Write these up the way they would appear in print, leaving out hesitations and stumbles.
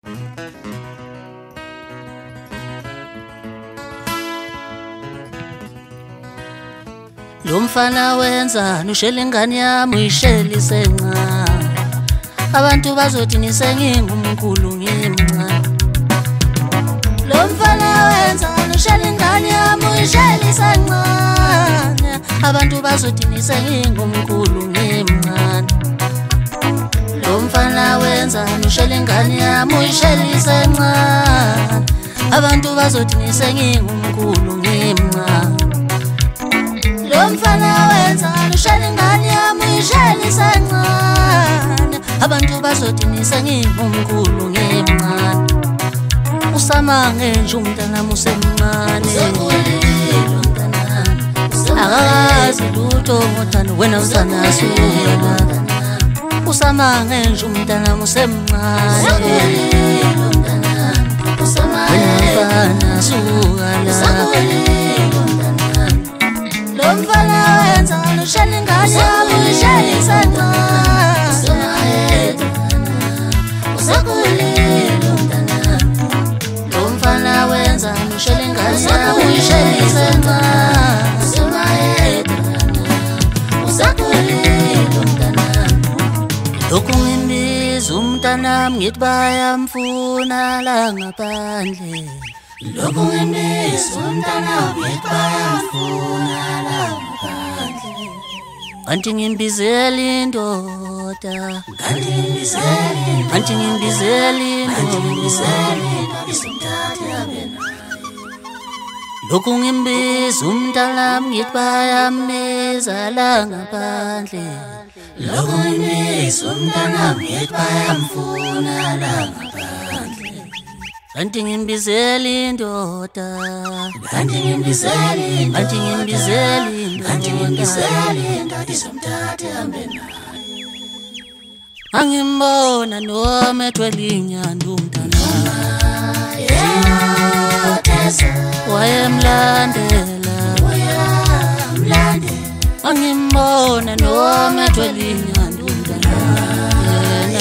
Lo mfana wenzani ushela ingane yami uyishela isencane. Abantu bazothi nisengingumkhulu ngimncane. Lo mfana wenzani ushela ingane yami uyishela isencane. Abantu bazothi nisengingumkhulu ngimncane. Lo mfana wenzani ushela ingane yami uyishela isencane. Abantu bazothi nisengingumkhulu ngimncane. Lo mfana wenzani ushela ingane yami uyishela isencane. Abantu bazothi nisengingumkhulu ngimncane. Usamange nje umntanami usemncane. Akazi lutho ngothando wena usanasuyela. Usamange nje umntanami usemncane. Wena usanasuyela. Lo mfana wenzani ushela ingane yami uyishela isencane. Lo mfana wenzani ushela ingane yami uyishela isencane. Lokhu ngimbiza umntanami ngithi bayamfuna la ngaphandle. Lokhu ngimbiza umntanami ngithi bayamfuna la ngaphandle. Kanti ngimbizela indoda. Kanti ngimbizela indoda. Lokhu ngimbiza umntanami ngithi bayambiza la ngaphandle. Lokhu ngimbiza umntanami ngithi bayamfuna la ngaphandle. Kanti ngimbizela indoda. Kanti ngimbizela indoda. Kanti ngimbizela indoda. Kanti ngimbizela indoda isomthathe hambe naye. Angimbona noma ethwele inyanda umntanami. Wayemlandela. Angimbona noma ethwele inyanda umntanami.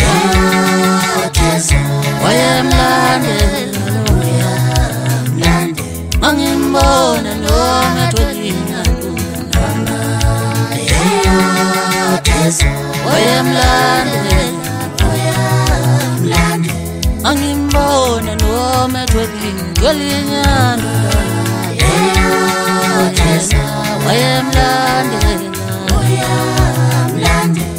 Wayemlandela. Angimbona noma ethwele inyanda umntanami. Wayemlandela. Angimbona noma ethwele inyanda umntanami. Wayemlandela.